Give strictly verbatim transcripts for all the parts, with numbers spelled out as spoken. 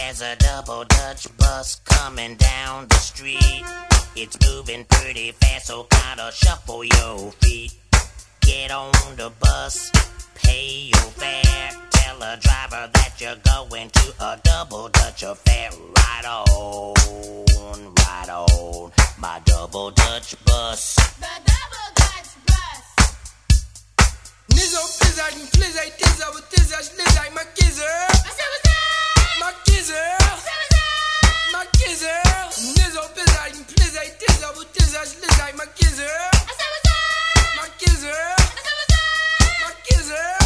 There's a double Dutch bus coming down the street. It's moving pretty fast, so kinda shuffle your feet. Get on the bus, pay your fare. Tell a driver that you're going to a double Dutch affair. Right on, right on, my double Dutch bus. The double Dutch bus. Nizzo, blizzard, and blizzard, dizzer, with dizzer, slizzard, my gizzer. My gizzer. My gizzer. Nizzo, blizzard, and blizzard, dizzer, with dizzer, slizzard, my gizzer. My gizzer. My gizzer.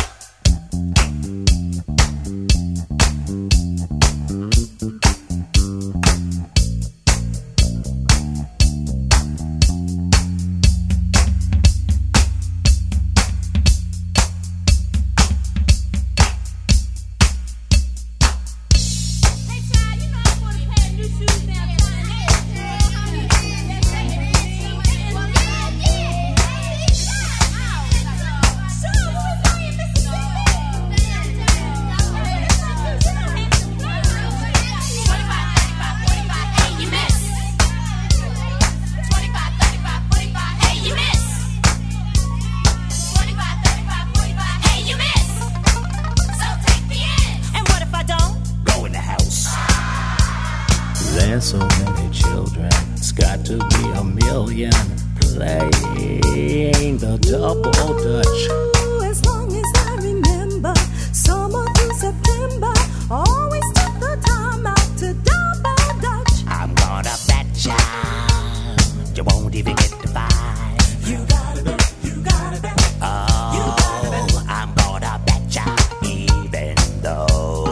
There's so many children, it's got to be a million playing the double Dutch. Ooh, as long as I remember, summer through September, always took the time out to double Dutch. I'm gonna bet ya you won't even get to five. You gotta bet, you gotta bet. Oh, you gotta bet. I'm gonna bet ya even though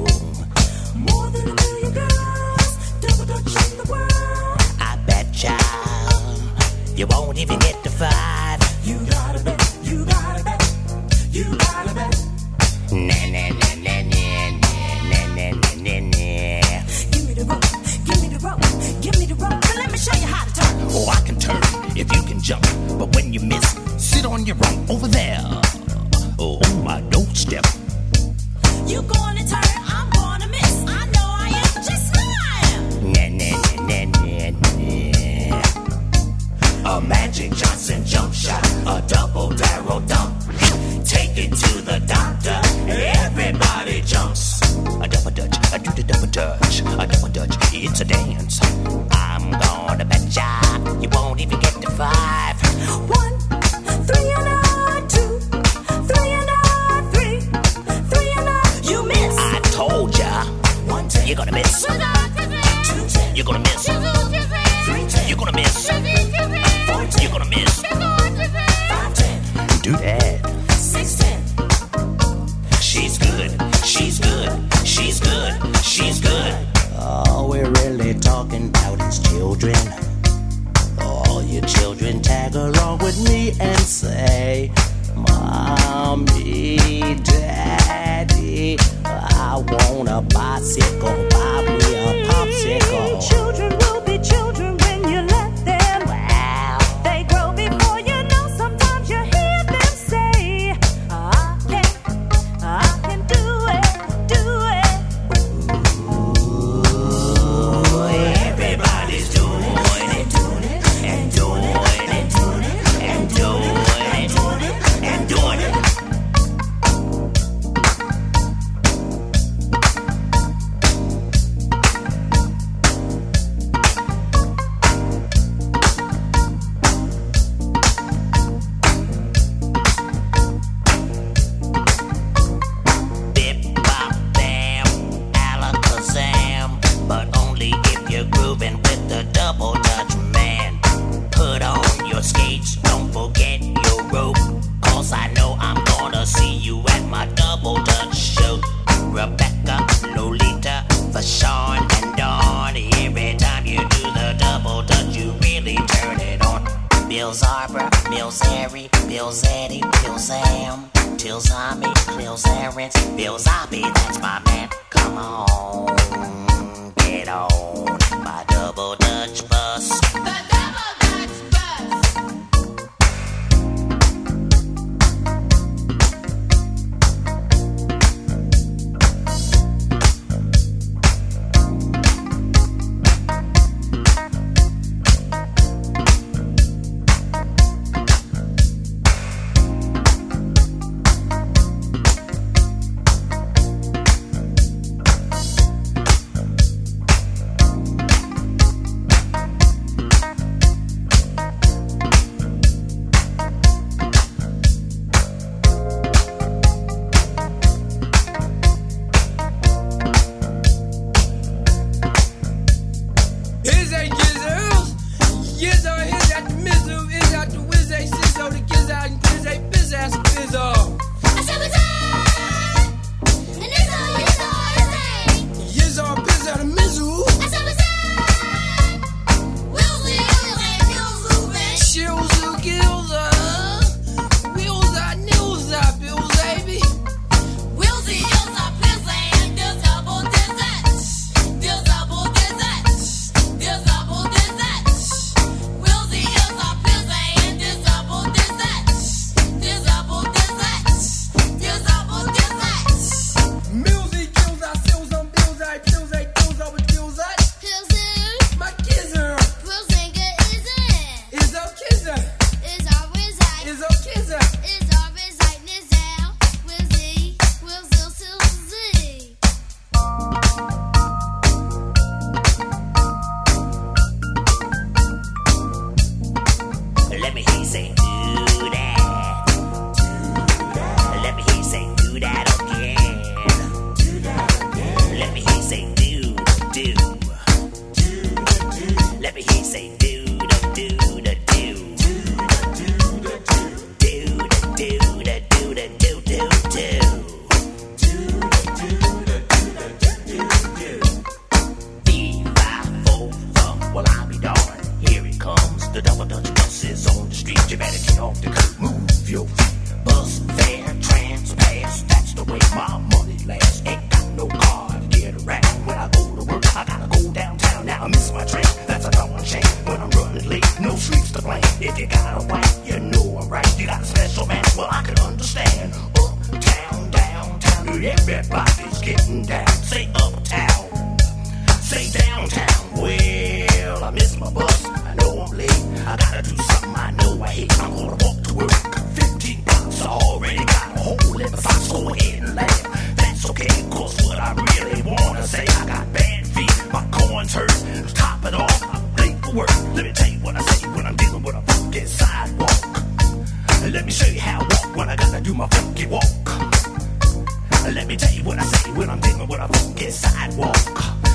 more than a million girls double Dutch in the world. I bet ya you won't even get to five. You gotta bet, you gotta bet, you gotta bet. Na na na na na na na na na na. Give me the rope, give me the rope, give me the rope, but let me show you how to turn. Oh, I can turn if you can jump, but when you miss, sit on your right over there. Oh, on my doorstep. You gonna turn, I'm gonna miss. I know I am just fine. Na na na na na. A Magic Johnson jump shot, a double barrel dump. Take it to the doctor, everybody jumps. A double Dutch, I do the double Dutch. A double Dutch, it's a dance. I'm gonna bet ya you won't even get to five. One, three and a two, three and a three, three and a. You miss. I told ya, One ten, you're gonna miss. two ten, You're gonna miss. three ten, You're gonna miss. four ten, You're gonna miss. five ten, Do that. six ten. She's good. She's good. She's good. She's good. All we're really talking about is children. All you children tag along with me and say, Mommy, Daddy, I want a bicycle. Buy me a popsicle. Children will be children when you let them. Wow. They grow before you know. Sometimes you hear them say, I can, I can do it, do it. Everybody's doing it, doing it, and doing it, and doing it, and doing it, and doing it. Bip bop bam, alakazam, but only if you're grooving with the double Dutch man. Put on your skates, don't forget your rope, 'cause I know I'm gonna see you at my double Dutch show. Rebecca, Lolita, Fashawn, and Dawn. Every time you do the double Dutch, you really turn it on. Bill Zarber, Bill Zary, Bill Zaddy, Bill Zam, Till Zombie, Bill Zarens, Bill Zombie, that's my man. Come on, get on my double Dutch bus. The double Dutch bus. Everybody's getting down. Say uptown, say downtown. Well, I miss my bus. I know I'm late. I gotta do something I know I hate. I'm gonna walk to work. Fifteen bucks. I already got a hole in the socks. Go ahead and laugh. That's okay. Cause what I really wanna say, I got bad feet. My corn's hurt. Top it off. I'm late for work. Let me tell you what I say when I'm dealing with a funky sidewalk. Let me show you how I walk when I gotta do my funky walk. Let me tell you what I say when I'm dealing with a funky sidewalk.